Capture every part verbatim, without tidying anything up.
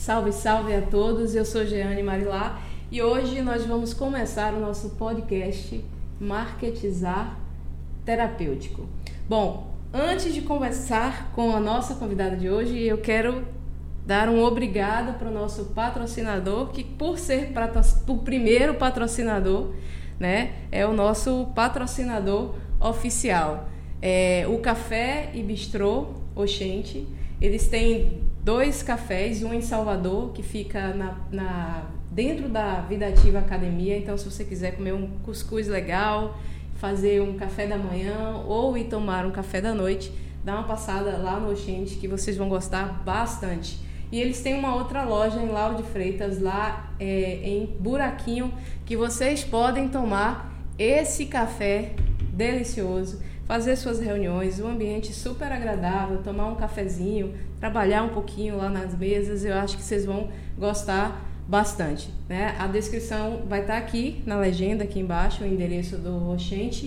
Salve, salve a todos, eu sou Jeane Marilá e hoje nós vamos começar o nosso podcast Marketizar Terapêutico. Bom, antes de conversar com a nossa convidada de hoje, eu quero dar um obrigado para o nosso patrocinador, que por ser patro... o primeiro patrocinador, né, é o nosso patrocinador oficial. É o Café e Bistrô Oxente. Eles têm dois cafés, um em Salvador, que fica na, na, dentro da Vida Ativa Academia. Então, se você quiser comer um cuscuz legal, fazer um café da manhã ou ir tomar um café da noite, dá uma passada lá no Oxente, que vocês vão gostar bastante. E eles têm uma outra loja em Lauro de Freitas, lá é, em Buraquinho, que vocês podem tomar esse café delicioso, fazer suas reuniões, um ambiente super agradável, tomar um cafezinho, trabalhar um pouquinho lá nas mesas. Eu acho que vocês vão gostar bastante, né? A descrição vai estar aqui na legenda, aqui embaixo, o endereço do Oxente.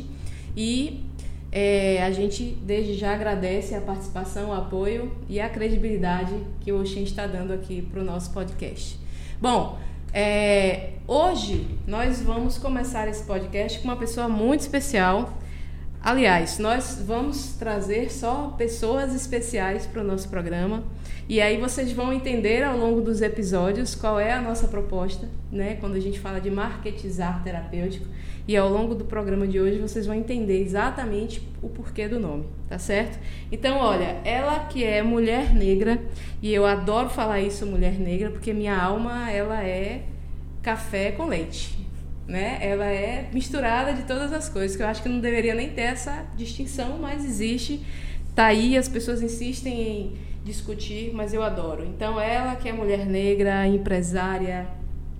E é, a gente desde já agradece a participação, o apoio e a credibilidade que o Oxente está dando aqui para o nosso podcast. Bom, é, hoje nós vamos começar esse podcast com uma pessoa muito especial. Aliás, nós vamos trazer só pessoas especiais para o nosso programa, e aí vocês vão entender ao longo dos episódios qual é a nossa proposta, né, quando a gente fala de marketizar terapêutico, e ao longo do programa de hoje vocês vão entender exatamente o porquê do nome, tá certo? Então, olha, ela que é mulher negra, e eu adoro falar isso, mulher negra, porque minha alma, ela é café com leite. Né? Ela é misturada de todas as coisas, que eu acho que não deveria nem ter essa distinção, mas existe, tá aí, as pessoas insistem em discutir, mas eu adoro. Então, ela que é mulher negra, empresária,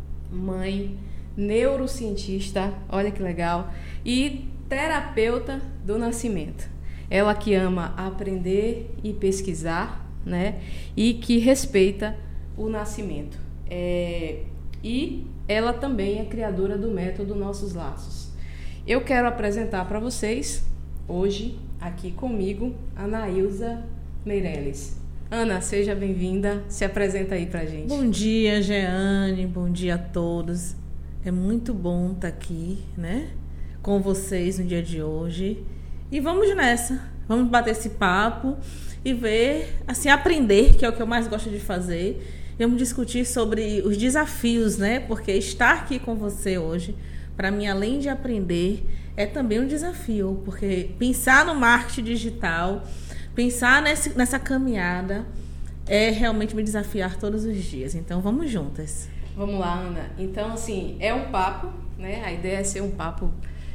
mãe, neurocientista, olha que legal, e terapeuta do nascimento. Ela que ama aprender e pesquisar, né? E que respeita o nascimento. É... E ela também é criadora do método Nossos Laços. Eu quero apresentar para vocês, hoje, aqui comigo, a Anaílza Meirelles. Ana, seja bem-vinda, se apresenta aí pra gente. Bom dia, Jeane, bom dia a todos. É muito bom estar aqui, né, com vocês no dia de hoje. E vamos nessa, vamos bater esse papo e ver, assim, aprender, que é o que eu mais gosto de fazer. Vamos discutir sobre os desafios, né? Porque estar aqui com você hoje, para mim, além de aprender, é também um desafio. Porque pensar no marketing digital, pensar nesse, nessa caminhada, é realmente me desafiar todos os dias. Então, vamos juntas. Vamos lá, Ana. Então, assim, é um papo, né? A ideia é ser um papo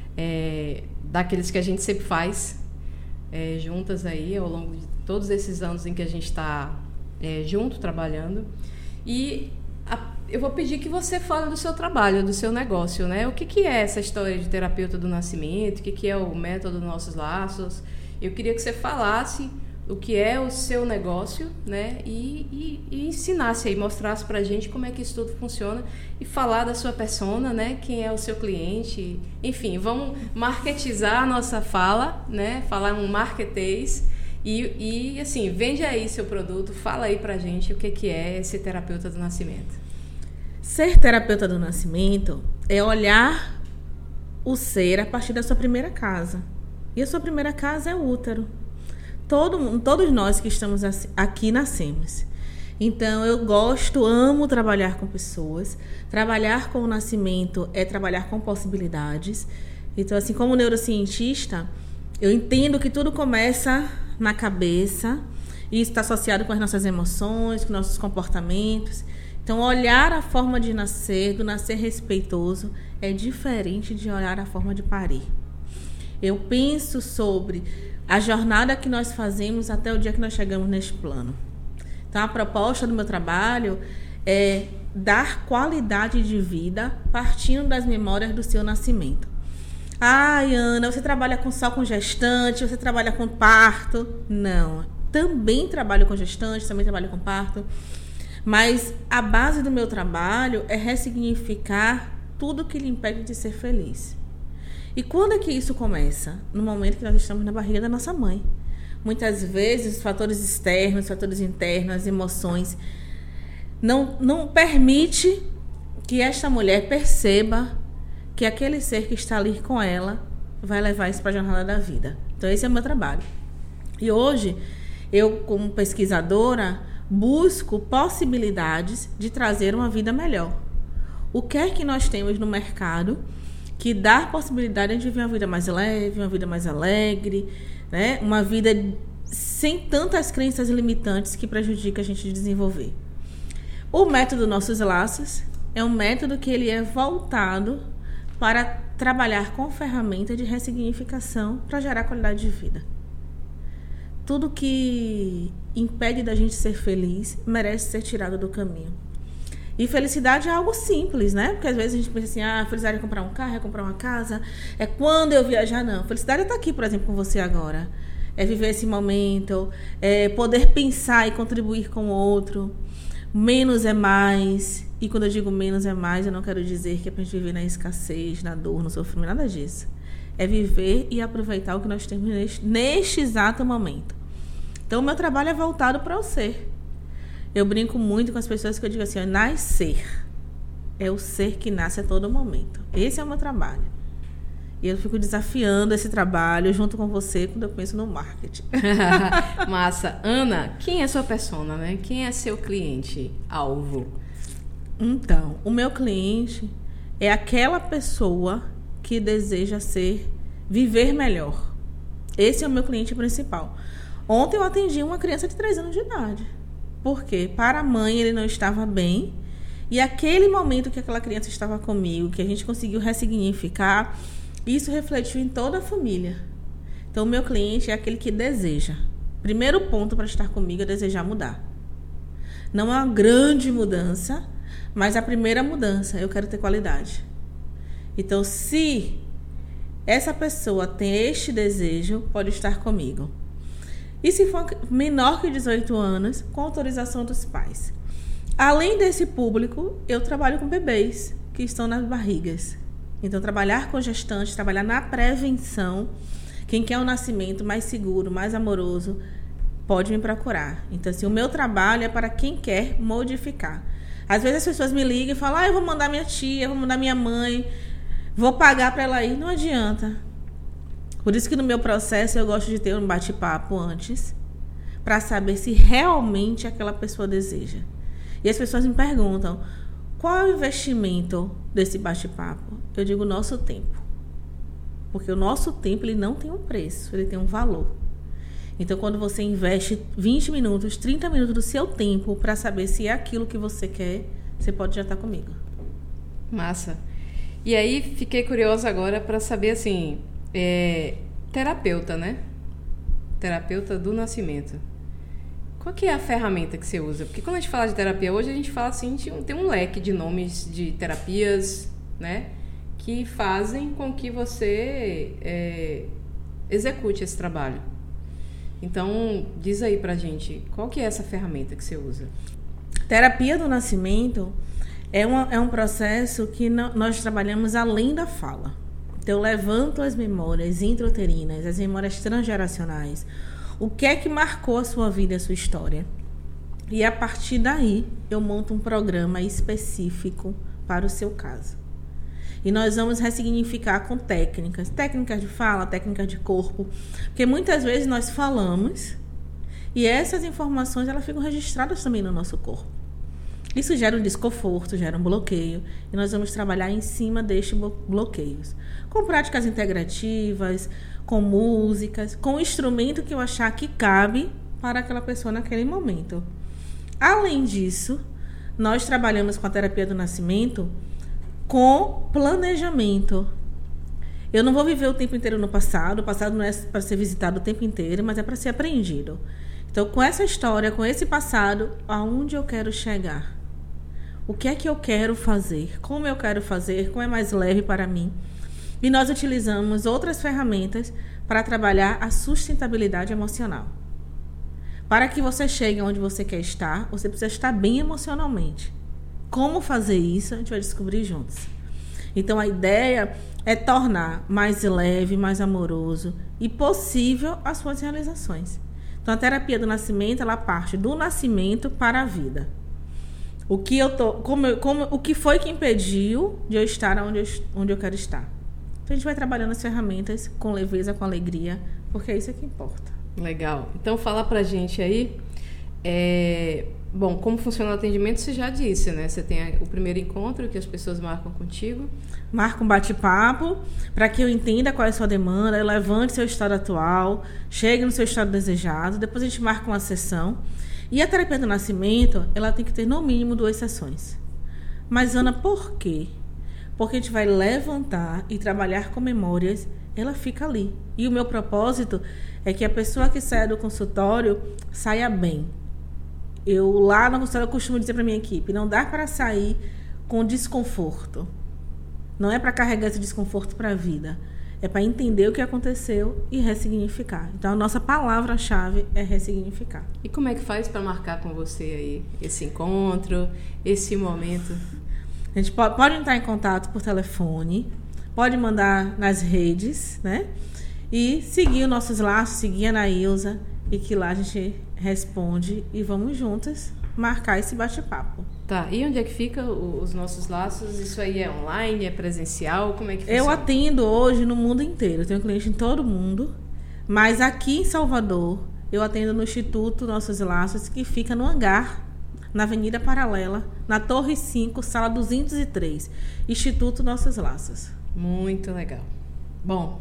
é, daqueles que a gente sempre faz é, juntas aí, ao longo de todos esses anos em que a gente está é, junto, trabalhando. E a, eu vou pedir que você fale do seu trabalho, do seu negócio, né? O que, que é essa história de terapeuta do nascimento? O que, que é o método Nossos Laços? Eu queria que você falasse o que é o seu negócio, né? E, e, e ensinasse aí, mostrasse pra gente como é que isso tudo funciona e falar da sua persona, né? Quem é o seu cliente? Enfim, vamos marketizar a nossa fala, né? Falar um marketês. E, e, assim, vende aí seu produto, fala aí pra gente o que, que é esse terapeuta do nascimento. Ser terapeuta do nascimento é olhar o ser a partir da sua primeira casa. E a sua primeira casa é o útero. Todo, todos nós que estamos aqui nascemos. Então, eu gosto, amo trabalhar com pessoas. Trabalhar com o nascimento é trabalhar com possibilidades. Então, assim, como neurocientista, eu entendo que tudo começa na cabeça, e isso está associado com as nossas emoções, com nossos comportamentos. Então, olhar a forma de nascer, do nascer respeitoso, é diferente de olhar a forma de parir. Eu penso sobre a jornada que nós fazemos até o dia que nós chegamos neste plano. Então, a proposta do meu trabalho é dar qualidade de vida partindo das memórias do seu nascimento. Ai, Ana, você trabalha com só com gestante, você trabalha com parto? Não, também trabalho com gestante, também trabalho com parto. Mas a base do meu trabalho é ressignificar tudo que lhe impede de ser feliz. E quando é que isso começa? No momento que nós estamos na barriga da nossa mãe. Muitas vezes, os fatores externos, os fatores internos, as emoções não, não permite que esta mulher perceba que aquele ser que está ali com ela vai levar isso para a jornada da vida. Então, esse é o meu trabalho. E hoje, eu, como pesquisadora, busco possibilidades de trazer uma vida melhor. O que é que nós temos no mercado que dá possibilidade de viver uma vida mais leve, uma vida mais alegre, né? Uma vida sem tantas crenças limitantes que prejudicam a gente de desenvolver. O método Nossos Laços é um método que ele é voltado para trabalhar com ferramenta de ressignificação para gerar qualidade de vida. Tudo que impede da gente ser feliz merece ser tirado do caminho. E felicidade é algo simples, né? Porque às vezes a gente pensa assim, ah, felicidade é comprar um carro, é comprar uma casa, é quando eu viajar. Não, felicidade é estar aqui, por exemplo, com você agora. É viver esse momento, é poder pensar e contribuir com o outro. Menos é mais. E quando eu digo menos é mais, eu não quero dizer que é pra gente viver na escassez, na dor, no sofrimento, nada disso. É viver e aproveitar o que nós temos neste, neste exato momento. Então, o meu trabalho é voltado para o ser. Eu brinco muito com as pessoas que eu digo assim, ó, nascer. É o ser que nasce a todo momento. Esse é o meu trabalho. E eu fico desafiando esse trabalho junto com você quando eu penso no marketing. Massa. Ana, quem é sua persona, né? Quem é seu cliente-alvo? Então, o meu cliente é aquela pessoa que deseja ser, viver melhor. Esse é o meu cliente principal. Ontem eu atendi uma criança de três anos de idade. Por quê? Para a mãe ele não estava bem. E aquele momento que aquela criança estava comigo, que a gente conseguiu ressignificar, isso refletiu em toda a família. Então, o meu cliente é aquele que deseja. Primeiro ponto para estar comigo é desejar mudar. Não é uma grande mudança, mas a primeira mudança, eu quero ter qualidade. Então, se essa pessoa tem este desejo, pode estar comigo. E se for menor que dezoito anos, com autorização dos pais. Além desse público, eu trabalho com bebês que estão nas barrigas. Então, trabalhar com gestantes, trabalhar na prevenção. Quem quer um nascimento mais seguro, mais amoroso, pode me procurar. Então, assim, o meu trabalho é para quem quer modificar. Às vezes as pessoas me ligam e falam, ah, eu vou mandar minha tia, vou mandar minha mãe, vou pagar para ela ir. Não adianta. Por isso que no meu processo eu gosto de ter um bate-papo antes, para saber se realmente aquela pessoa deseja. E as pessoas me perguntam, qual é o investimento desse bate-papo? Eu digo, nosso tempo. Porque o nosso tempo ele não tem um preço, ele tem um valor. Então, quando você investe vinte minutos, trinta minutos do seu tempo para saber se é aquilo que você quer, você pode já estar comigo. Massa. E aí, fiquei curiosa agora para saber, assim, é, terapeuta, né? Terapeuta do nascimento. Qual que é a ferramenta que você usa? Porque quando a gente fala de terapia hoje, a gente fala assim, tem um leque de nomes de terapias, né? Que fazem com que você é, execute esse trabalho. Então, diz aí pra gente, qual que é essa ferramenta que você usa? Terapia do nascimento é, uma, é um processo que no, nós trabalhamos além da fala. Então, eu levanto as memórias intrauterinas, as memórias transgeracionais. O que é que marcou a sua vida e a sua história? E a partir daí, eu monto um programa específico para o seu caso. E nós vamos ressignificar com técnicas. Técnicas de fala, técnicas de corpo. Porque muitas vezes nós falamos e essas informações elas ficam registradas também no nosso corpo. Isso gera um desconforto, gera um bloqueio. E nós vamos trabalhar em cima destes bloqueios. Com práticas integrativas, com músicas, com o instrumento que eu achar que cabe para aquela pessoa naquele momento. Além disso, nós trabalhamos com a terapia do nascimento com planejamento. Eu não vou viver o tempo inteiro no passado. O passado não é para ser visitado o tempo inteiro, mas é para ser aprendido. Então, com essa história, com esse passado, aonde eu quero chegar? O que é que eu quero fazer? Como eu quero fazer? Como é mais leve para mim? E nós utilizamos outras ferramentas para trabalhar a sustentabilidade emocional. Para que você chegue onde você quer estar, você precisa estar bem emocionalmente. Como fazer isso, a gente vai descobrir juntos. Então, a ideia é tornar mais leve, mais amoroso e possível as suas realizações. Então, a terapia do nascimento, ela parte do nascimento para a vida. O que eu tô, como, eu, como, o que foi que impediu de eu estar onde eu, onde eu quero estar. Então a gente vai trabalhando as ferramentas com leveza, com alegria, porque é isso que importa. Legal. Então fala pra gente aí, é, bom, como funciona o atendimento, você já disse, né? Você tem o primeiro encontro que as pessoas marcam contigo. Marca um bate-papo para que eu entenda qual é a sua demanda, eu levante seu estado atual, chegue no seu estado desejado, depois a gente marca uma sessão. E a terapia do nascimento, ela tem que ter no mínimo duas sessões. Mas, Ana, por quê? Porque a gente vai levantar e trabalhar com memórias, ela fica ali. E o meu propósito é que a pessoa que saia do consultório saia bem. Eu lá no consultório eu costumo dizer para minha equipe, não dá para sair com desconforto. Não é para carregar esse desconforto para a vida. É para entender o que aconteceu e ressignificar. Então, a nossa palavra-chave é ressignificar. E como é que faz para marcar com você aí esse encontro, esse momento? A gente pode, pode entrar em contato por telefone, pode mandar nas redes, né? E seguir os nossos laços, seguir a Anaílza, e que lá a gente responde e vamos juntas marcar esse bate-papo. Tá, e onde é que fica os nossos laços? Isso aí é online, é presencial? Como é que funciona? Eu atendo hoje no mundo inteiro, eu tenho cliente em todo mundo, mas aqui em Salvador eu atendo no Instituto Nossos Laços, que fica no hangar, na Avenida Paralela, na Torre cinco, sala duzentos e três, Instituto Nossos Laços. Muito legal. Bom,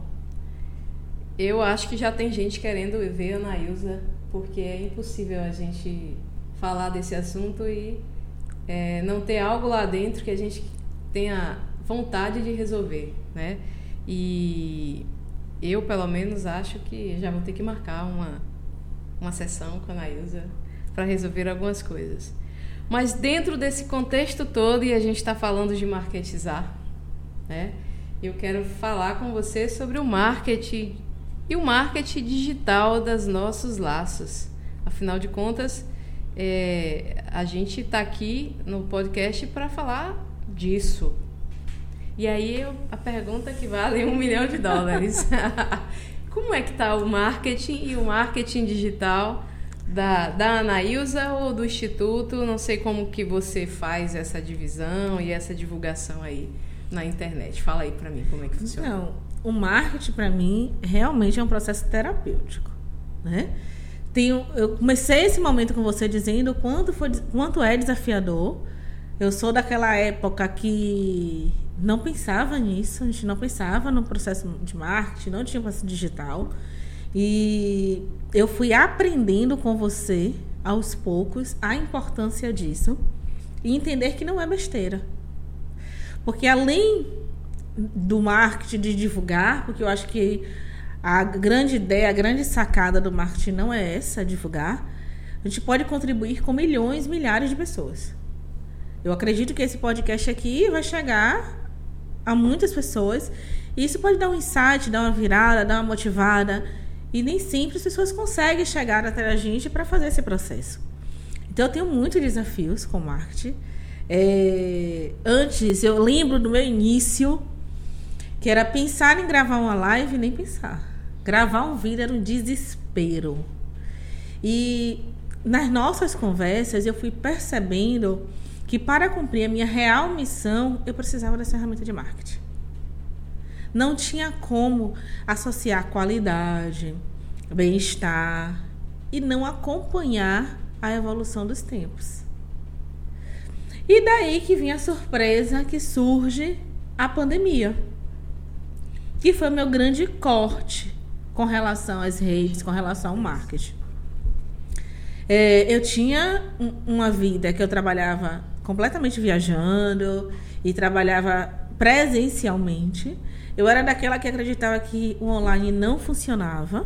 eu acho que já tem gente querendo ver a Anaílza, porque é impossível a gente falar desse assunto e é, não ter algo lá dentro que a gente tenha vontade de resolver, né? E eu, pelo menos, acho que já vou ter que marcar uma, uma sessão com a Anaílza para resolver algumas coisas. Mas dentro desse contexto todo, e a gente está falando de marketizar, né? Eu quero falar com você sobre o marketing e o marketing digital dos nossos laços. Afinal de contas, é, a gente está aqui no podcast para falar disso. E aí eu, a pergunta que vale um milhão de dólares. Como é que está o marketing e o marketing digital da, da Anaílza ou do Instituto? Não sei como que você faz essa divisão e essa divulgação aí na internet. Fala aí para mim como é que funciona. Não, o marketing para mim realmente é um processo terapêutico, né? Tenho, eu comecei esse momento com você dizendo quanto, foi, quanto é desafiador. Eu sou daquela época que não pensava nisso, a gente não pensava no processo de marketing, não tinha processo digital. E eu fui aprendendo com você, aos poucos, a importância disso e entender que não é besteira. Porque além do marketing de divulgar, porque eu acho que a grande ideia, a grande sacada do marketing não é essa, divulgar. A gente pode contribuir com milhões, milhares de pessoas. Eu acredito que esse podcast aqui vai chegar a muitas pessoas. E isso pode dar um insight, dar uma virada, dar uma motivada. E nem sempre as pessoas conseguem chegar até a gente para fazer esse processo. Então, eu tenho muitos desafios com marketing. É, antes, eu lembro do meu início, que era pensar em gravar uma live e nem pensar. Gravar um vídeo era um desespero. E nas nossas conversas eu fui percebendo que para cumprir a minha real missão eu precisava dessa ferramenta de marketing. Não tinha como associar qualidade, bem-estar e não acompanhar a evolução dos tempos. E daí que vinha a surpresa que surge a pandemia, que foi o meu grande corte com relação às redes, com relação ao marketing. É, eu tinha um, uma vida que eu trabalhava completamente viajando e trabalhava presencialmente. Eu era daquela que acreditava que o online não funcionava,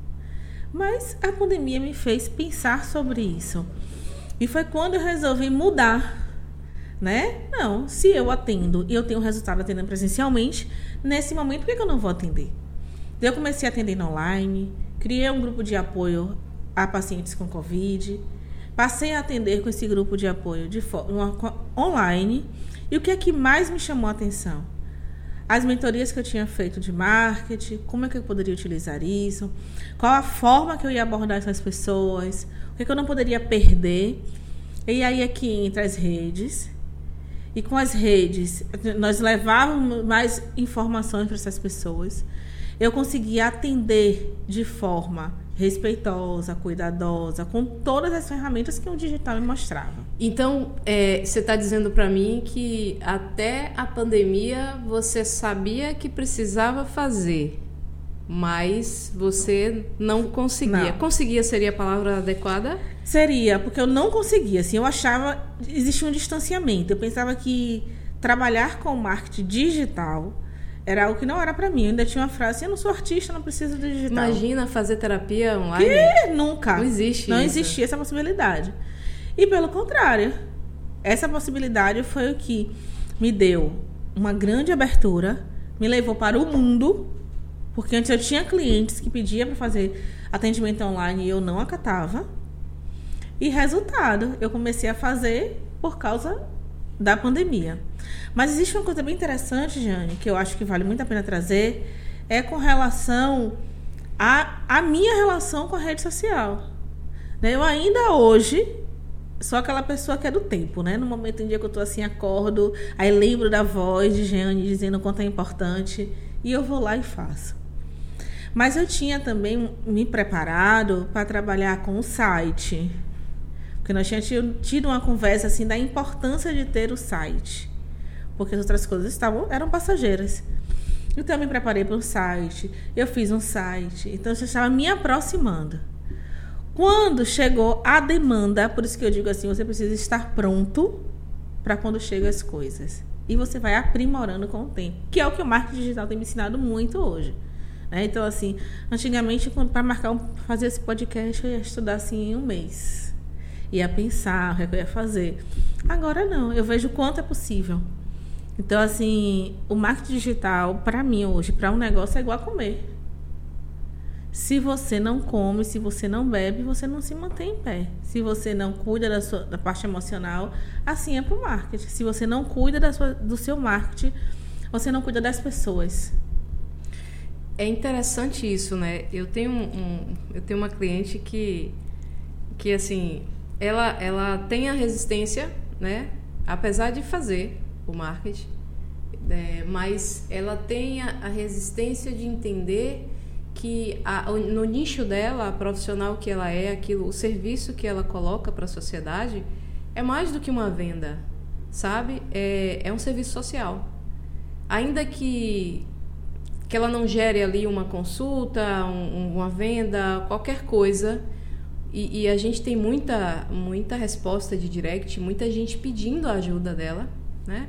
mas a pandemia me fez pensar sobre isso. E foi quando eu resolvi mudar, né? Não, se eu atendo e eu tenho resultado atendendo presencialmente, nesse momento, por que eu não vou atender? Eu comecei a atender online, criei um grupo de apoio a pacientes com Covid, passei a atender com esse grupo de apoio de forma online. E o que é que mais me chamou a atenção? As mentorias que eu tinha feito de marketing, como é que eu poderia utilizar isso, qual a forma que eu ia abordar essas pessoas, o que, é que eu não poderia perder. E aí é que entra as redes. E com as redes, nós levávamos mais informações para essas pessoas. Eu conseguia atender de forma respeitosa, cuidadosa, com todas as ferramentas que o digital me mostrava. Então, é, você está dizendo para mim que até a pandemia você sabia que precisava fazer, mas você não conseguia. Não. Conseguia seria a palavra adequada? Seria, porque eu não conseguia. Assim, eu achava existia um distanciamento. Eu pensava que trabalhar com marketing digital era algo que não era para mim. Eu ainda tinha uma frase assim, eu não sou artista, não preciso do digital. Imagina fazer terapia online. Que nunca. Não existe Não isso. existia essa possibilidade. E pelo contrário, essa possibilidade foi o que me deu uma grande abertura, me levou para o mundo, porque antes eu tinha clientes que pediam para fazer atendimento online e eu não acatava. E resultado, eu comecei a fazer por causa da pandemia. Mas existe uma coisa bem interessante, Jane, que eu acho que vale muito a pena trazer, é com relação à a, a minha relação com a rede social. Eu ainda hoje sou aquela pessoa que é do tempo, né? No momento em dia que eu tô assim, acordo, aí lembro da voz de Jane dizendo o quanto é importante, e eu vou lá e faço. Mas eu tinha também me preparado para trabalhar com o site. Porque nós tínhamos tido uma conversa assim da importância de ter o site. Porque as outras coisas estavam, eram passageiras. Então eu me preparei para o site, eu fiz um site, então eu estava me aproximando. Quando chegou a demanda, por isso que eu digo assim, você precisa estar pronto para quando chegam as coisas. E você vai aprimorando com o tempo, que é o que o marketing digital tem me ensinado muito hoje. Né? Então assim, antigamente para marcar um, fazer esse podcast eu ia estudar assim em um mês. Ia pensar o que eu ia fazer. Agora não, eu vejo o quanto é possível. Então, assim, o marketing digital, para mim hoje, para um negócio é igual a comer. Se você não come, se você não bebe, você não se mantém em pé. Se você não cuida da, sua, da parte emocional, assim é para o marketing. Se você não cuida da sua, do seu marketing, você não cuida das pessoas. É interessante isso, né? Eu tenho, um, um, eu tenho uma cliente que, que assim... Ela, ela tem a resistência, né? Apesar de fazer o marketing, é, mas ela tem a, a resistência de entender que a, no nicho dela, a profissional que ela é, aquilo, o serviço que ela coloca para a sociedade é mais do que uma venda, sabe? É, é um serviço social. Ainda que, que ela não gere ali uma consulta, um, uma venda, qualquer coisa... E, e a gente tem muita, muita resposta de direct, muita gente pedindo a ajuda dela, né?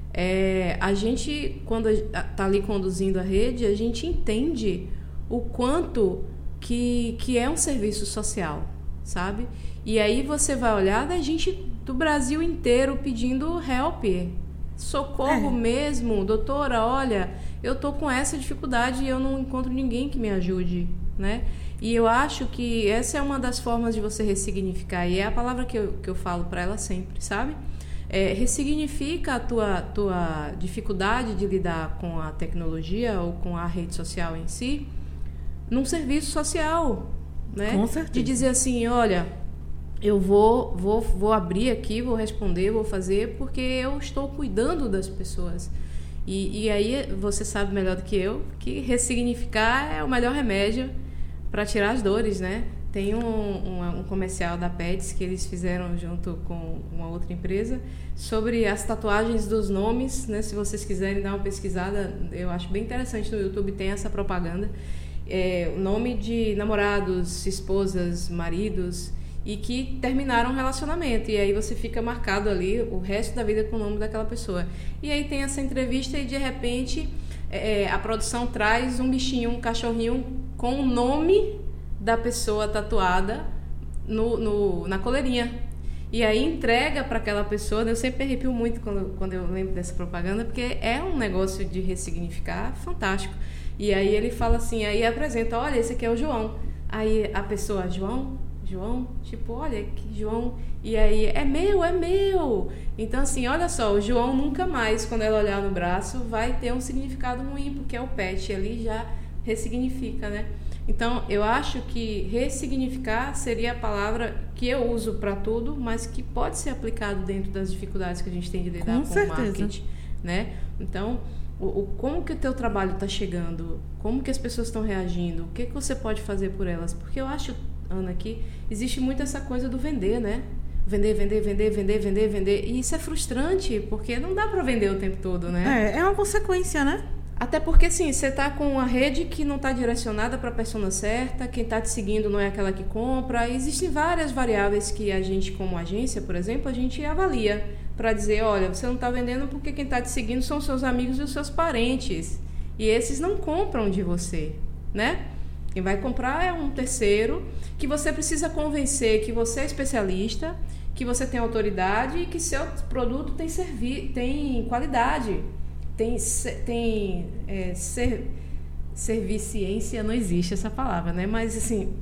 É, a gente, quando está ali conduzindo a rede, a gente entende o quanto que, que é um serviço social, sabe? E aí você vai olhar da gente do Brasil inteiro pedindo help, socorro é. mesmo, doutora, olha, eu tô com essa dificuldade e eu não encontro ninguém que me ajude, né? E eu acho que essa é uma das formas de você ressignificar, e é a palavra que eu, que eu falo para ela sempre, sabe? É, ressignifica a tua, tua dificuldade de lidar com a tecnologia ou com a rede social em si num serviço social, né? Com certeza. De dizer assim, olha, eu vou, vou, vou abrir aqui, vou responder, vou fazer, porque eu estou cuidando das pessoas. E, e aí você sabe melhor do que eu que ressignificar é o melhor remédio para tirar as dores, né? Tem um, um, um comercial da Pets que eles fizeram junto com uma outra empresa sobre as tatuagens dos nomes, né? Se vocês quiserem dar uma pesquisada, eu acho bem interessante, no YouTube tem essa propaganda. É, o nome de namorados, esposas, maridos, e que terminaram um relacionamento. E aí você fica marcado ali o resto da vida com o nome daquela pessoa. E aí tem essa entrevista e de repente é, a produção traz um bichinho, um cachorrinho com o nome da pessoa tatuada no, no, na coleirinha. E aí entrega para aquela pessoa. Eu sempre arrepio muito quando, quando eu lembro dessa propaganda, porque é um negócio de ressignificar fantástico. E aí ele fala assim, aí apresenta, olha, esse aqui é o João. Aí a pessoa, João? João? Tipo, olha, que João... E aí, é meu, é meu! Então assim, olha só, o João nunca mais, quando ela olhar no braço, vai ter um significado ruim, porque é o pet ali já ressignifica, né? Então, eu acho que ressignificar seria a palavra que eu uso para tudo, mas que pode ser aplicado dentro das dificuldades que a gente tem de lidar com, com o marketing, né? Então, o, o, como que o teu trabalho está chegando? Como que as pessoas estão reagindo? O que, que você pode fazer por elas? Porque eu acho, Ana, que existe muito essa coisa do vender, né? Vender, vender, vender, vender, vender, vender. E isso é frustrante, porque não dá para vender o tempo todo, né? É, é uma consequência, né? Até porque, assim, você tá com uma rede que não está direcionada para a persona certa, quem está te seguindo não é aquela que compra. Existem várias variáveis que a gente, como agência, por exemplo, a gente avalia para dizer, olha, você não está vendendo porque quem está te seguindo são os seus amigos e os seus parentes. E esses não compram de você, né? Quem vai comprar é um terceiro que você precisa convencer que você é especialista, que você tem autoridade e que seu produto tem, servi- tem qualidade. Tem, tem é, ser, serviciência, não existe essa palavra, né? Mas, assim,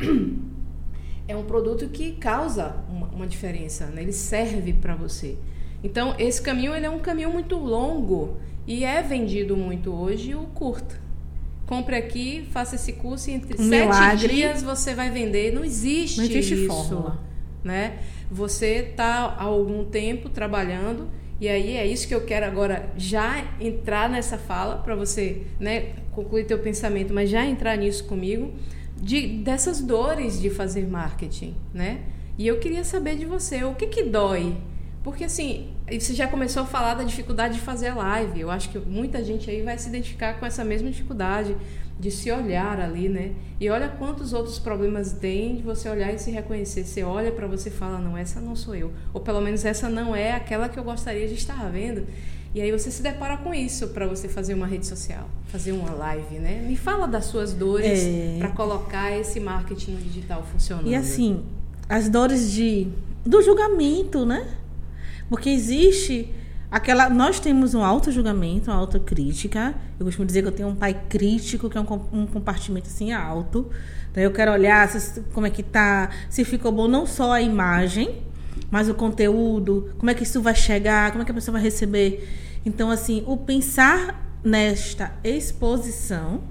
é um produto que causa uma, uma diferença, né? Ele serve para você. Então, esse caminho, ele é um caminho muito longo e é vendido muito hoje o curto. Compre aqui, faça esse curso e entre um sete milagre. dias você vai vender. Não existe, não existe isso, fórmula, né? Você está há algum tempo trabalhando. E aí é isso que eu quero agora já entrar nessa fala para você, né, concluir teu pensamento, mas já entrar nisso comigo, de, dessas dores de fazer marketing, né? E eu queria saber de você, o que que dói? Porque assim, você já começou a falar da dificuldade de fazer live. Eu acho que muita gente aí vai se identificar com essa mesma dificuldade de se olhar ali, né? E olha quantos outros problemas tem de você olhar e se reconhecer. Você olha para você e fala, não, essa não sou eu. Ou pelo menos essa não é aquela que eu gostaria de estar vendo. E aí você se depara com isso para você fazer uma rede social, fazer uma live, né? Me fala das suas dores é... para colocar esse marketing no digital funcionando. E assim, as dores de, do julgamento, né? Porque existe aquela... Nós temos um auto-julgamento, uma autocrítica. Eu costumo dizer que eu tenho um pai crítico, que é um, um compartimento assim alto. Então, eu quero olhar se, como é que tá, se ficou bom não só a imagem, mas o conteúdo, como é que isso vai chegar, como é que a pessoa vai receber. Então, assim, o pensar nesta exposição,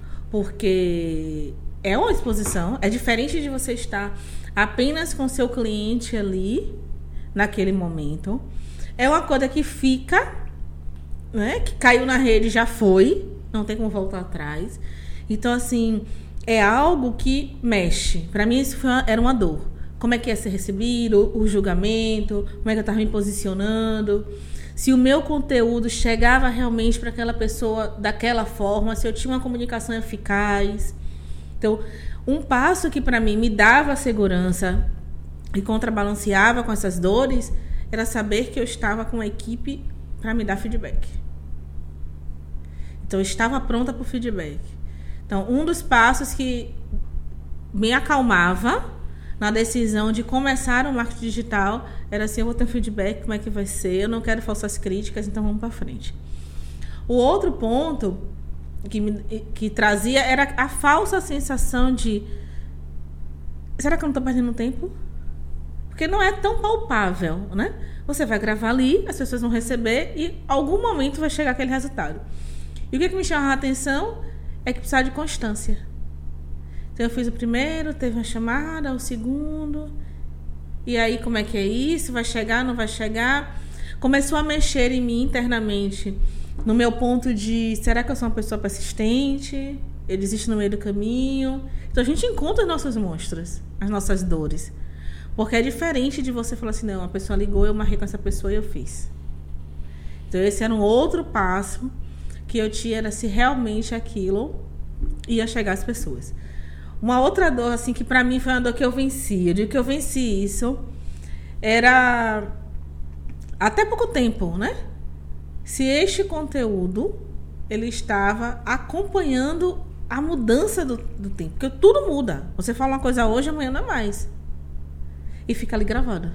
porque é uma exposição, é diferente de você estar apenas com seu cliente ali, naquele momento. É uma coisa que fica, né? Que caiu na rede, já foi, não tem como voltar atrás. Então, assim, é algo que mexe. Para mim, isso foi uma, era uma dor. Como é que ia ser recebido, o julgamento, como é que eu estava me posicionando, se o meu conteúdo chegava realmente para aquela pessoa daquela forma, se eu tinha uma comunicação eficaz. Então, um passo que para mim me dava segurança e contrabalanceava com essas dores era saber que eu estava com uma equipe para me dar feedback. Então, eu estava pronta para o feedback. Então, um dos passos que me acalmava na decisão de começar o marketing digital era assim, eu vou ter um feedback, como é que vai ser? Eu não quero falsas críticas, então vamos para frente. O outro ponto que, me, que trazia era a falsa sensação de será que eu não estou perdendo tempo? Porque não é tão palpável, né? Você vai gravar ali, as pessoas vão receber e em algum momento vai chegar aquele resultado. E o que, que me chamava a atenção é que precisava de constância. Então eu fiz o primeiro, teve uma chamada, o segundo, e aí como é que é isso? Vai chegar, não vai chegar? Começou a mexer em mim internamente, no meu ponto de, será que eu sou uma pessoa persistente? Eu desisto no meio do caminho? Então a gente encontra os nossos monstros, as nossas dores. Porque é diferente de você falar assim, não, a pessoa ligou, eu marquei com essa pessoa e eu fiz. Então esse era um outro passo que eu tinha, era se realmente aquilo ia chegar às pessoas. Uma outra dor, assim, que pra mim foi uma dor que eu venci. Eu digo que eu venci isso. Era até pouco tempo, né? Se este conteúdo, ele estava acompanhando a mudança do, do tempo. Porque tudo muda. Você fala uma coisa hoje, amanhã não é mais. E fica ali gravado.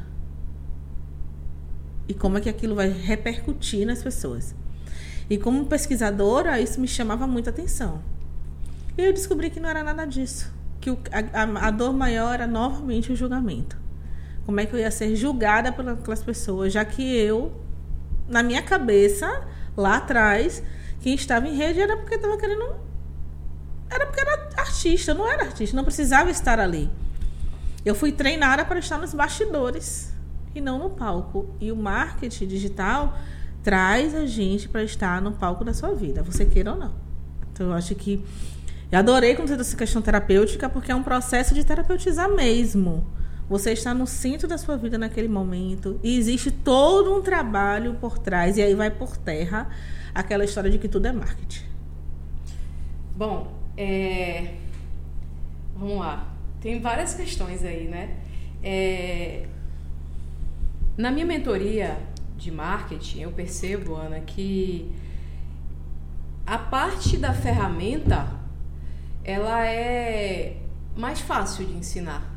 E como é que aquilo vai repercutir nas pessoas. E como pesquisadora, isso me chamava muita atenção. E eu descobri que não era nada disso. Que o, a, a dor maior era novamente o julgamento. Como é que eu ia ser julgada pelas pessoas, já que eu, na minha cabeça, lá atrás, quem estava em rede era porque estava querendo... era porque era artista, não era artista, não precisava estar ali. Eu fui treinada para estar nos bastidores e não no palco. E o marketing digital traz a gente para estar no palco da sua vida, você queira ou não. Então, eu acho que... Eu adorei quando você disse essa questão terapêutica, porque é um processo de terapeutizar mesmo. Você está no centro da sua vida naquele momento e existe todo um trabalho por trás. E aí vai por terra aquela história de que tudo é marketing. Bom, é... vamos lá. Tem várias questões aí, né? É... Na minha mentoria de marketing, eu percebo, Ana, que a parte da ferramenta, ela é mais fácil de ensinar.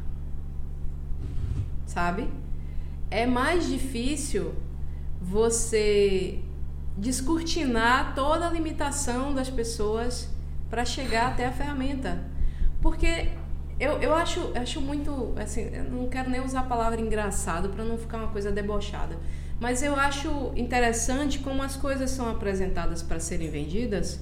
Sabe? É mais difícil você descortinar toda a limitação das pessoas para chegar até a ferramenta. Porque eu, eu acho, acho muito, assim, eu não quero nem usar a palavra engraçado para não ficar uma coisa debochada, mas eu acho interessante como as coisas são apresentadas para serem vendidas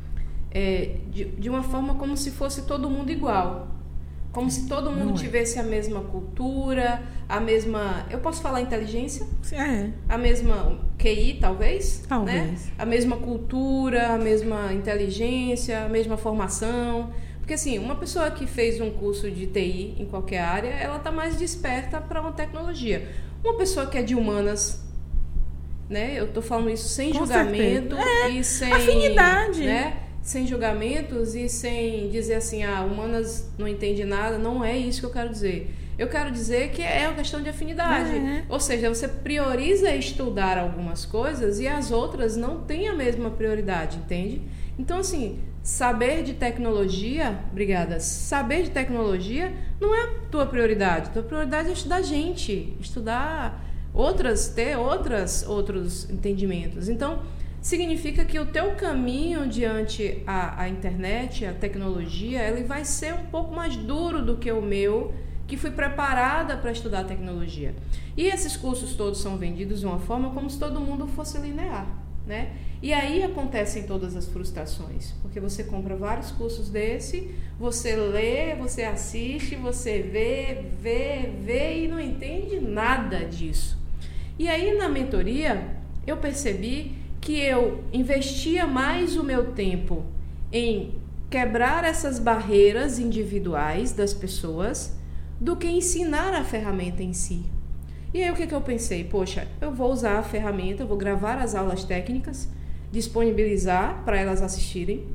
é, de, de uma forma como se fosse todo mundo igual. Como se todo mundo Não tivesse é. a mesma cultura, a mesma... Eu posso falar inteligência? É. A mesma Q I, talvez? Talvez. Né? A mesma cultura, a mesma inteligência, a mesma formação. Porque, assim, uma pessoa que fez um curso de T I em qualquer área, ela está mais desperta para uma tecnologia. Uma pessoa que é de humanas, né? Eu estou falando isso sem Com julgamento certeza. É, e sem... afinidade. Né? Sem julgamentos e sem dizer assim, ah, humanas não entende nada. Não é isso que eu quero dizer. Eu quero dizer que é uma questão de afinidade. É. Ou seja, você prioriza estudar algumas coisas e as outras não têm a mesma prioridade, entende? Então, assim, saber de tecnologia, obrigada, saber de tecnologia não é a tua prioridade. Tua prioridade é estudar gente, estudar outras, ter outras, outros entendimentos. Então, significa que o teu caminho diante a, a internet, a tecnologia, ele vai ser um pouco mais duro do que o meu, que fui preparada para estudar tecnologia. E esses cursos todos são vendidos de uma forma como se todo mundo fosse linear, né? E aí acontecem todas as frustrações, porque você compra vários cursos desse, você lê, você assiste, você vê, vê, vê e não entende nada disso. E aí na mentoria eu percebi que eu investia mais o meu tempo em quebrar essas barreiras individuais das pessoas do que ensinar a ferramenta em si. E aí o que, que eu pensei? Poxa, eu vou usar a ferramenta, eu vou gravar as aulas técnicas, disponibilizar para elas assistirem,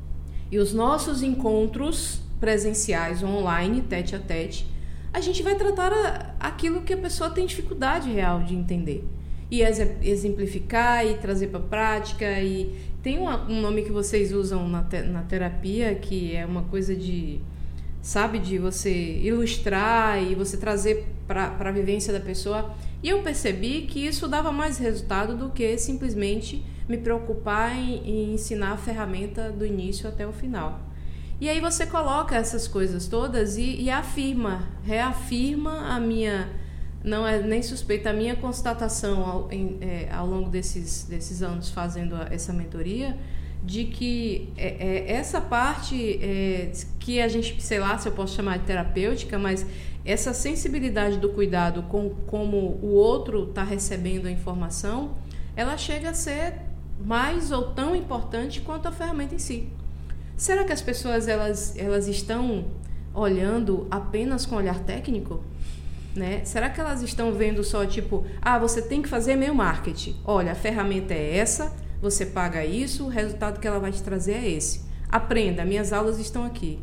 e os nossos encontros presenciais online, tete a tete, a gente vai tratar aquilo que a pessoa tem dificuldade real de entender. E exemplificar e trazer para a prática. E tem uma, um nome que vocês usam na, te, na terapia, que é uma coisa de, sabe, de você ilustrar e você trazer para a vivência da pessoa. E eu percebi que isso dava mais resultado do que simplesmente me preocupar em, em ensinar a ferramenta do início até o final. E aí você coloca essas coisas todas e, e afirma, reafirma a minha... Não é nem suspeita, a minha constatação ao, em, é, ao longo desses, desses anos fazendo a, essa mentoria, de que é, é, essa parte é, que a gente, sei lá se eu posso chamar de terapêutica, mas essa sensibilidade do cuidado com como o outro está recebendo a informação, ela chega a ser mais ou tão importante quanto a ferramenta em si. Será que as pessoas elas, elas estão olhando apenas com olhar técnico? Né? Será que elas estão vendo só tipo, ah, você tem que fazer e-mail marketing, olha, a ferramenta é essa, você paga isso, o resultado que ela vai te trazer é esse, aprenda, minhas aulas estão aqui.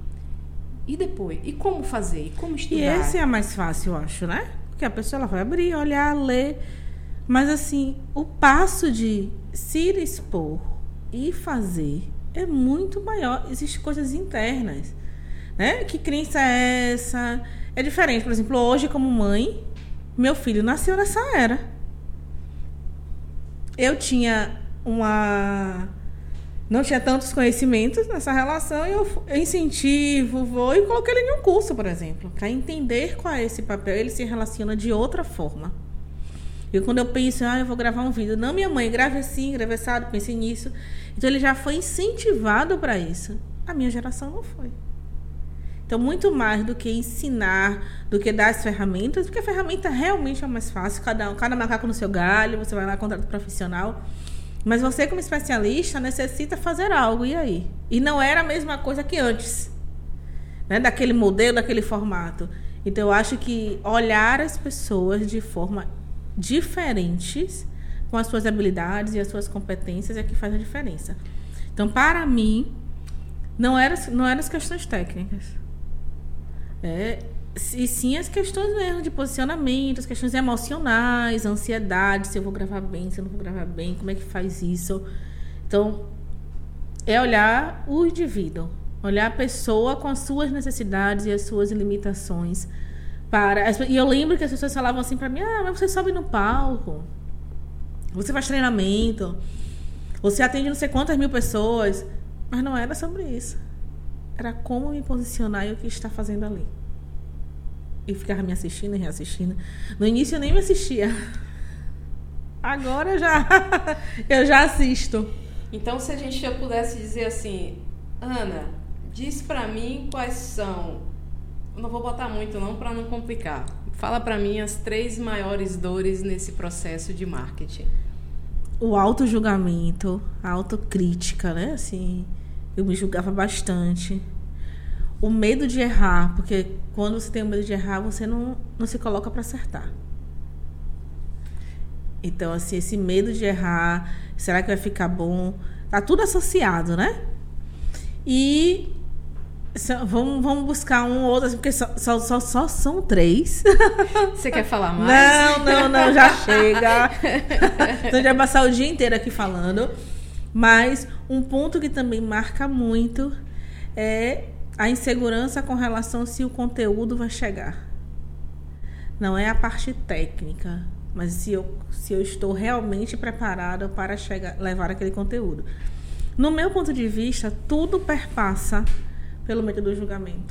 E depois? E como fazer? E como estudar? E esse é a mais fácil, eu acho, né? Porque a pessoa ela vai abrir, olhar, ler, mas assim, o passo de se expor e fazer é muito maior. Existem coisas internas, né? Que crença é essa? É diferente, por exemplo, hoje como mãe, meu filho nasceu nessa era. Eu tinha uma... Não tinha tantos conhecimentos nessa relação e eu, eu incentivo, vou e coloquei ele em um curso, por exemplo, para entender qual é esse papel. Ele se relaciona de outra forma. E quando eu penso, ah, eu vou gravar um vídeo. Não, minha mãe, grave assim, grave assado, pense nisso. Então ele já foi incentivado para isso. A minha geração não foi. Então, muito mais do que ensinar, do que dar as ferramentas, porque a ferramenta realmente é mais fácil, cada, cada macaco no seu galho, você vai lá, contrata um profissional. Mas você, como especialista, necessita fazer algo, e aí? E não era a mesma coisa que antes, né? Daquele modelo, daquele formato. Então, eu acho que olhar as pessoas de forma diferentes, com as suas habilidades e as suas competências, é que faz a diferença. Então, para mim, não eram não era as questões técnicas. É, e sim as questões mesmo de posicionamento, as questões emocionais, ansiedade, se eu vou gravar bem, se eu não vou gravar bem, como é que faz isso. Então, é olhar o indivíduo, olhar a pessoa com as suas necessidades e as suas limitações. Para, e eu lembro que as pessoas falavam assim para mim, ah, mas você sobe no palco, você faz treinamento, você atende não sei quantas mil pessoas, mas não era sobre isso. Era como me posicionar e o que está fazendo ali. E ficava me assistindo e reassistindo. No início eu nem me assistia. Agora eu já, eu já assisto. Então, se a gente já pudesse dizer assim, Ana, diz pra mim quais são... Eu não vou botar muito não para não complicar. Fala pra mim as três maiores dores nesse processo de marketing. O auto-julgamento, a autocrítica, né? Assim... Eu me julgava bastante. O medo de errar, porque quando você tem o medo de errar, você não, não se coloca para acertar. Então, assim, esse medo de errar, será que vai ficar bom? Tá tudo associado, né? E vamos, vamos buscar um ou outro, porque só, só, só, só são três. Você quer falar mais? Não, não, não, já chega. Então, já vai passar o dia inteiro aqui falando. Mas um ponto que também marca muito é a insegurança com relação se o conteúdo vai chegar. Não é a parte técnica, mas se eu, se eu estou realmente preparada para chegar, levar aquele conteúdo. No meu ponto de vista, tudo perpassa pelo método do julgamento.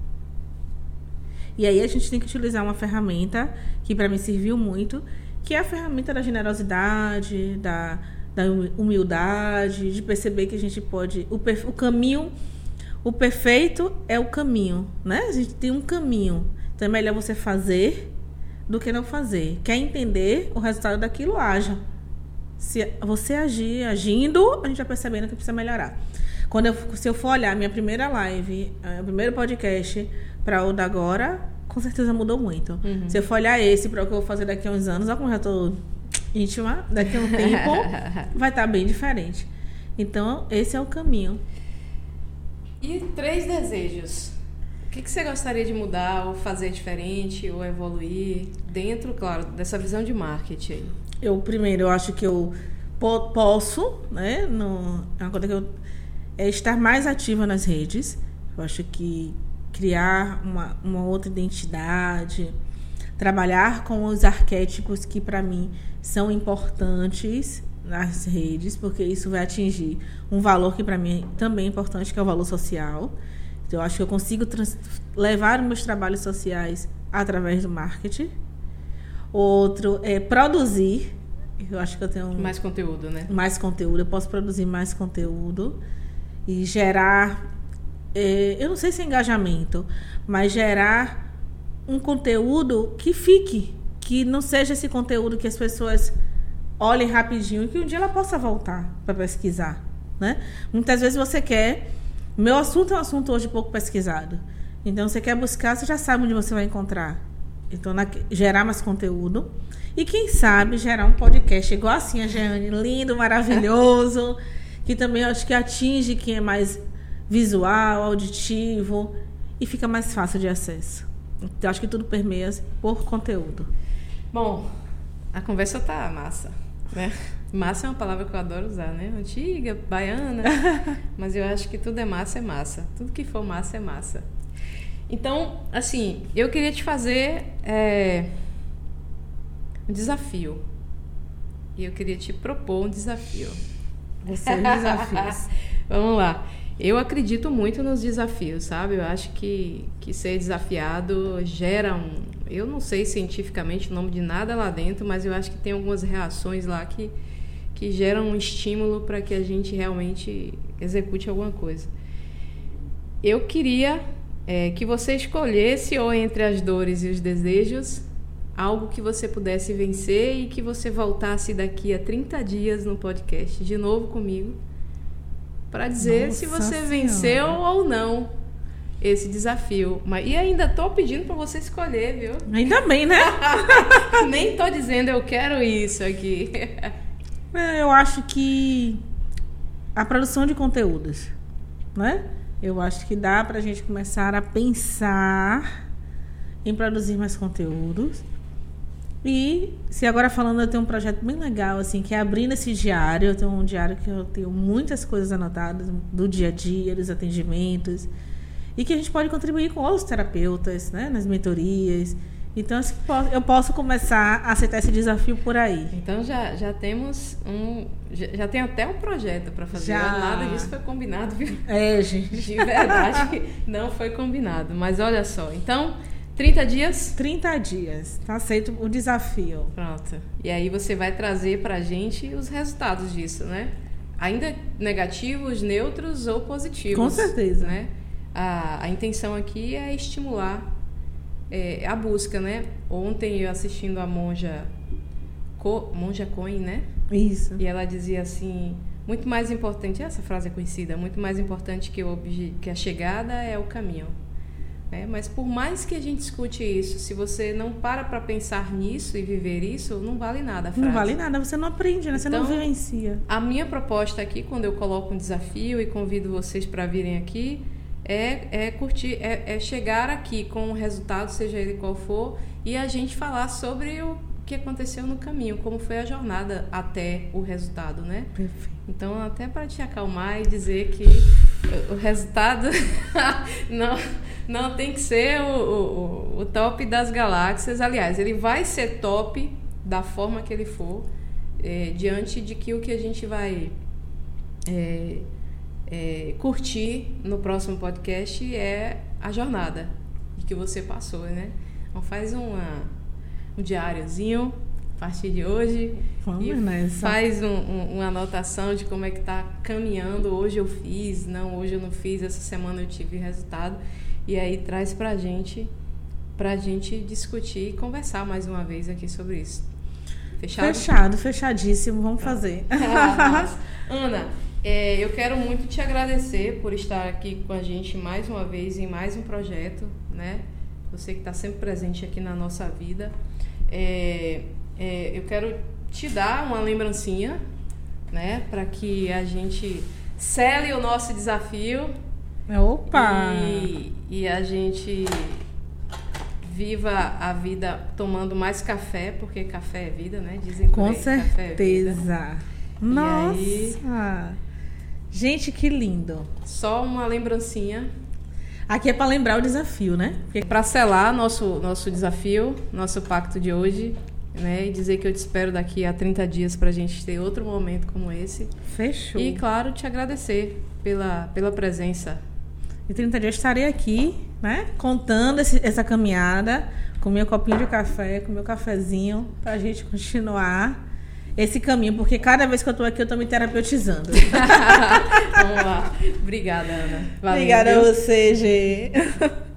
E aí a gente tem que utilizar uma ferramenta que para mim serviu muito, que é a ferramenta da generosidade, da... da humildade, de perceber que a gente pode... O, perfe, o caminho... O perfeito é o caminho, né? A gente tem um caminho. Então, é melhor você fazer do que não fazer. Quer entender o resultado daquilo, haja. Se você agir, agindo, a gente vai percebendo que precisa melhorar. Quando eu, se eu for olhar minha primeira live, o primeiro podcast para o da agora, com certeza mudou muito. Uhum. Se eu for olhar esse para o que eu vou fazer daqui a uns anos, olha como já estou... íntima, daqui a um tempo vai estar bem diferente. Então, esse é o caminho. E três desejos. O que, que você gostaria de mudar, ou fazer diferente, ou evoluir dentro, claro, dessa visão de marketing? Eu, primeiro, eu acho que eu po- posso, né? No, é uma coisa que eu... É estar mais ativa nas redes. Eu acho que criar uma, uma outra identidade, trabalhar com os arquétipos que, para mim, são importantes nas redes, porque isso vai atingir um valor que para mim também é importante, que é o valor social. Então, eu acho que eu consigo trans- levar os meus trabalhos sociais através do marketing. Outro é produzir. Eu acho que eu tenho... Mais conteúdo, né? Mais conteúdo. Eu posso produzir mais conteúdo e gerar... É, eu não sei se é engajamento, mas gerar um conteúdo que fique, que não seja esse conteúdo que as pessoas olhem rapidinho e que um dia ela possa voltar para pesquisar, né? Muitas vezes você quer... Meu assunto é um assunto hoje pouco pesquisado. Então, você quer buscar, você já sabe onde você vai encontrar. Então, na, gerar mais conteúdo. E quem sabe gerar um podcast igual assim a Jeane, lindo, maravilhoso, que também acho que atinge quem é mais visual, auditivo e fica mais fácil de acesso. Então, acho que tudo permeia por conteúdo. Bom, a conversa tá massa, né? Massa é uma palavra que eu adoro usar, né? Antiga, baiana, mas eu acho que tudo é massa, é massa. Tudo que for massa, é massa. Então, assim, eu queria te fazer é, um desafio. E eu queria te propor um desafio. Você é desafios. Vamos lá. Eu acredito muito nos desafios, sabe? Eu acho que, que ser desafiado gera um... Eu não sei cientificamente o nome de nada lá dentro, mas eu acho que tem algumas reações lá que, que geram um estímulo para que a gente realmente execute alguma coisa. eu queria é, que você escolhesse, ou entre as dores e os desejos, algo que você pudesse vencer e que você voltasse daqui a trinta dias no podcast, de novo comigo, para dizer Nossa se você senhora. venceu ou não esse desafio. Mas, e ainda tô pedindo para você escolher, viu? Ainda bem, né? Nem tô dizendo eu quero isso aqui. É, eu acho que a produção de conteúdos, né? Eu acho que dá pra gente começar a pensar em produzir mais conteúdos. E se agora falando, eu tenho um projeto bem legal, assim, que é abrindo esse diário. Eu tenho um diário que eu tenho muitas coisas anotadas do dia a dia, dos atendimentos, e que a gente pode contribuir com outros terapeutas, né, nas mentorias. Então, eu posso começar a aceitar esse desafio por aí. Então, já, já temos um... Já, já tem até um projeto para fazer. Já. Nada disso foi combinado, viu? É, gente. De verdade, não foi combinado. Mas olha só, então... trinta dias? trinta dias. Tá aceito o desafio. Pronto. E aí você vai trazer pra gente os resultados disso, né? Ainda negativos, neutros ou positivos. Com certeza. Né? A, a intenção aqui é estimular é, a busca, né? Ontem eu assistindo a Monja, Co, Monja Coen, né? Isso. E ela dizia assim, muito mais importante, essa frase é conhecida, muito mais importante que, o, que a chegada é o caminho. É, mas por mais que a gente escute isso, se você não para para pensar nisso e viver isso, não vale nada a frase. Não vale nada, você não aprende, né? Você então, não vivencia. A minha proposta aqui, quando eu coloco um desafio e convido vocês para virem aqui, é, é curtir, é, é chegar aqui com o resultado, seja ele qual for, e a gente falar sobre o que aconteceu no caminho, como foi a jornada até o resultado, né? Perfeito. Então, até para te acalmar e dizer que o resultado não, não tem que ser o, o, o top das galáxias. Aliás, ele vai ser top da forma que ele for, é, diante de que o que a gente vai é, é, curtir no próximo podcast é a jornada de que você passou, né? Então, faz uma, um diáriozinho a partir de hoje. Vamos e nessa. Faz um, um, uma anotação de como é que tá caminhando. Hoje eu fiz, não, hoje eu não fiz, essa semana eu tive resultado. E aí traz pra gente, pra gente discutir e conversar mais uma vez aqui sobre isso. Fechado? Fechado, fechadíssimo, vamos fazer. Ah, Ana, é, eu quero muito te agradecer por estar aqui com a gente mais uma vez em mais um projeto, né? Você que está sempre presente aqui na nossa vida. É, é, eu quero te dar uma lembrancinha, né, para que a gente cele o nosso desafio. Opa! E, e a gente viva a vida tomando mais café, porque café é vida, né? Dizem por Com aí, certeza. Café é vida. Nossa! Aí, gente, que lindo! Só uma lembrancinha. Aqui é para lembrar o desafio, né? Para selar nosso, nosso desafio, nosso pacto de hoje, né? E dizer que eu te espero daqui a trinta dias para a gente ter outro momento como esse. Fechou. E, claro, te agradecer pela, pela presença. Em trinta dias estarei aqui, né? Contando esse, essa caminhada, com meu copinho de café, com meu cafezinho, para a gente continuar esse caminho, porque cada vez que eu tô aqui eu tô me terapeutizando. Vamos lá. Obrigada, Ana. Valeu, Obrigada viu? a você, Gê.